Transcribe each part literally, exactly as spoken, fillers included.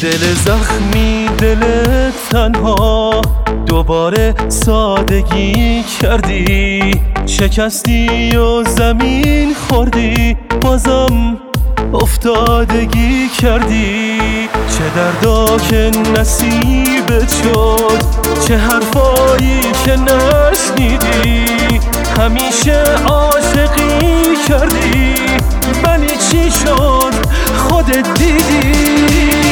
دل زخمی دل تنها دوباره سادگی کردی، شکستی و زمین خوردی، بازم افتادگی کردی. چه دردا که نصیبت شد، چه حرفایی که نشنیدی، همیشه عاشقی کردی ولی چی شد خودت دیدی.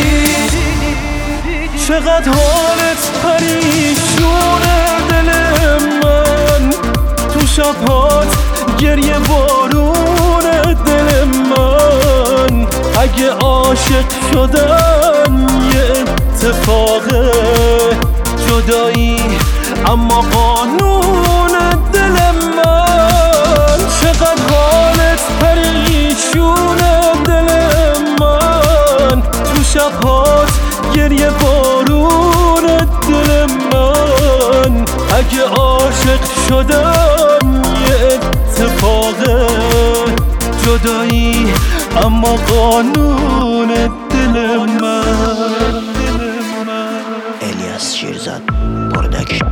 چقدر حالت پریشونه دل من، تو شبهات گریه بارون دل من. اگه عاشق شدن یه اتفاقه، جدایی اما قانون دل من. چقدر حالت پریشونه دل من، تو شبهات گریه بارون دل من. اگه عاشق شدم یه اتفاقه، جدایی اما قانون دل من. الیاس شیرزاد پروداکشن.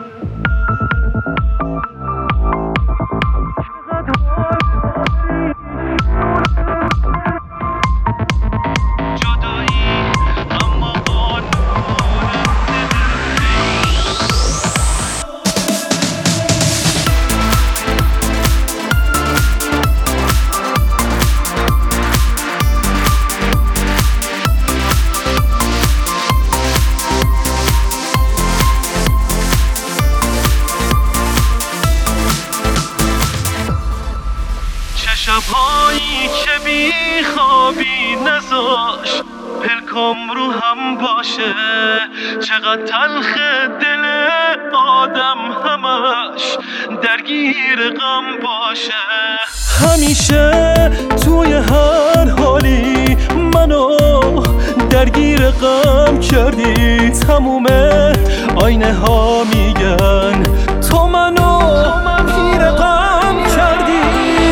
شبهایی که بی خوابی نذاش پلکام رو هم باشه، چقدر تلخ دل آدم همش درگیر غم باشه. همیشه توی هر حالی منو درگیر غم کردی، تموم آینه ها میگن تو منو پیر غم کردی.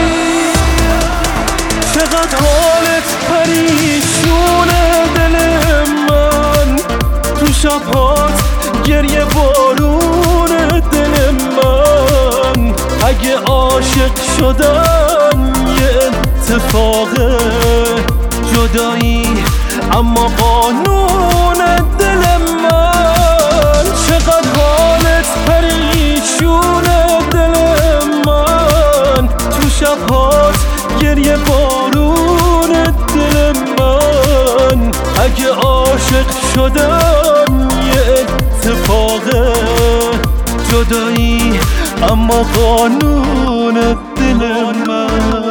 چقدر حالت پریشونه دل من، تو شبهات گریه بارون دل من. اگه عاشق شدن یه اتفاقه، جدایی اما قانون دل من. چقدر حالت پریشونه دل من، تو شبهات گریه بارون دل من. اگه عاشق شدم یه اتفاقه، جدایی اما قانون دل من.